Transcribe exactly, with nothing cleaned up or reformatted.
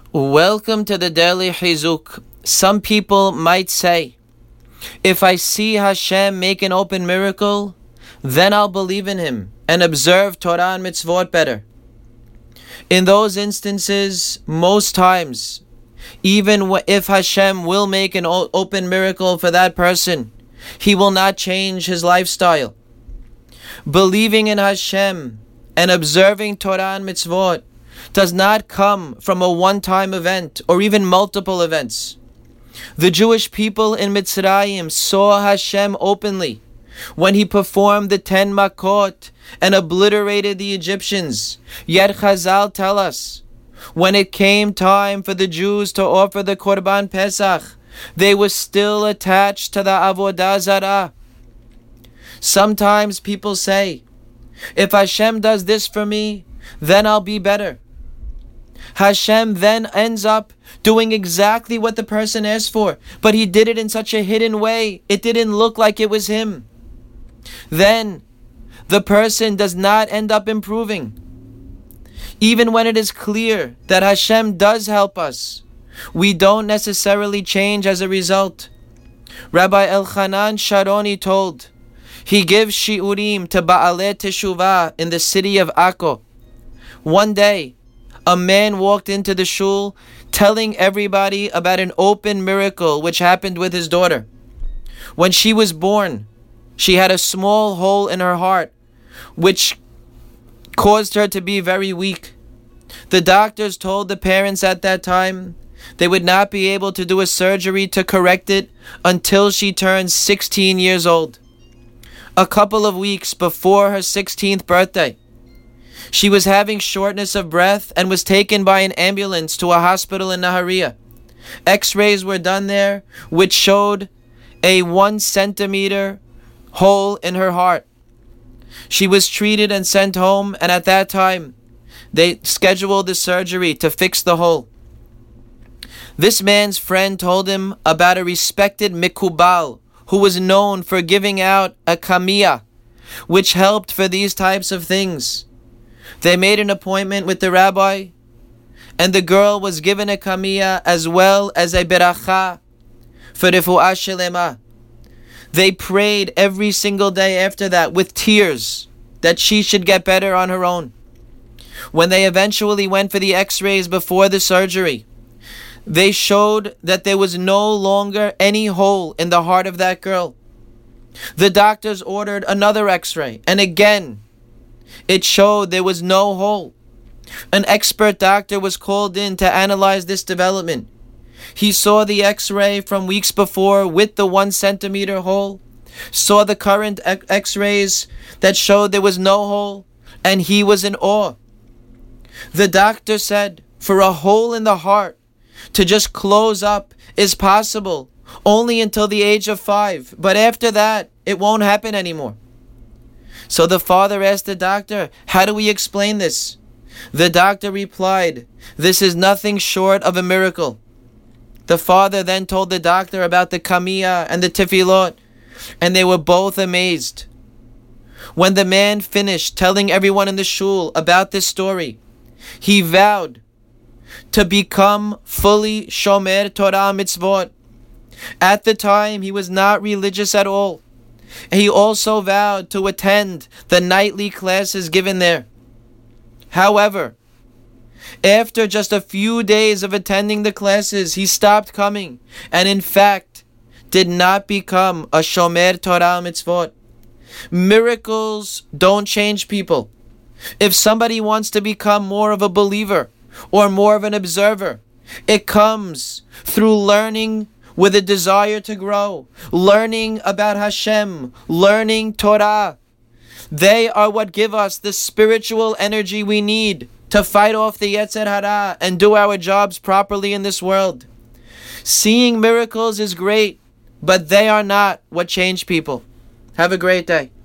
Welcome to the Daily Chizuk. Some people might say, if I see Hashem make an open miracle, then I'll believe in Him and observe Torah and mitzvot better. In those instances, most times, even if Hashem will make an open miracle for that person, He will not change his lifestyle. Believing in Hashem and observing Torah and mitzvot does not come from a one-time event or even multiple events. The Jewish people in Mitzrayim saw Hashem openly when He performed the ten makot and obliterated the Egyptians. Yet Chazal tell us, when it came time for the Jews to offer the Korban Pesach, they were still attached to the Avodah Zarah. Sometimes people say, if Hashem does this for me, then I'll be better. Hashem then ends up doing exactly what the person asked for, but He did it in such a hidden way, it didn't look like it was Him. Then, the person does not end up improving. Even when it is clear that Hashem does help us, we don't necessarily change as a result. Rabbi Elchanan Sharoni told, he gives shiurim to Ba'alei Teshuvah in the city of Akko. One day, a man walked into the shul telling everybody about an open miracle which happened with his daughter. When she was born, she had a small hole in her heart, which caused her to be very weak. The doctors told the parents at that time they would not be able to do a surgery to correct it until she turned sixteen years old. A couple of weeks before her sixteenth birthday, she was having shortness of breath and was taken by an ambulance to a hospital in Nahariya. X-rays were done there, which showed a one centimeter hole in her heart. She was treated and sent home, and at that time, they scheduled the surgery to fix the hole. This man's friend told him about a respected mikubal who was known for giving out a kamiyah, which helped for these types of things. They made an appointment with the rabbi, and the girl was given a kamiyah as well as a beracha for refuah shelema. They prayed every single day after that with tears that she should get better on her own. When they eventually went for the x-rays before the surgery, they showed that there was no longer any hole in the heart of that girl. The doctors ordered another x-ray, and again, it showed there was no hole. An expert doctor was called in to analyze this development. He saw the x-ray from weeks before with the one centimeter hole, saw the current x-rays that showed there was no hole, and he was in awe. The doctor said, for a hole in the heart to just close up is possible only until the age of five, but after that, it won't happen anymore. So the father asked the doctor, how do we explain this? The doctor replied, this is nothing short of a miracle. The father then told the doctor about the kamiyah and the tefillot, and they were both amazed. When the man finished telling everyone in the shul about this story, he vowed to become fully shomer Torah mitzvot. At the time, he was not religious at all. He also vowed to attend the nightly classes given there. However, after just a few days of attending the classes, he stopped coming and in fact did not become a shomer Torah mitzvot. Miracles don't change people. If somebody wants to become more of a believer or more of an observer, it comes through learning with a desire to grow, learning about Hashem, learning Torah. They are what give us the spiritual energy we need to fight off the Yetzer Hara and do our jobs properly in this world. Seeing miracles is great, but they are not what change people. Have a great day.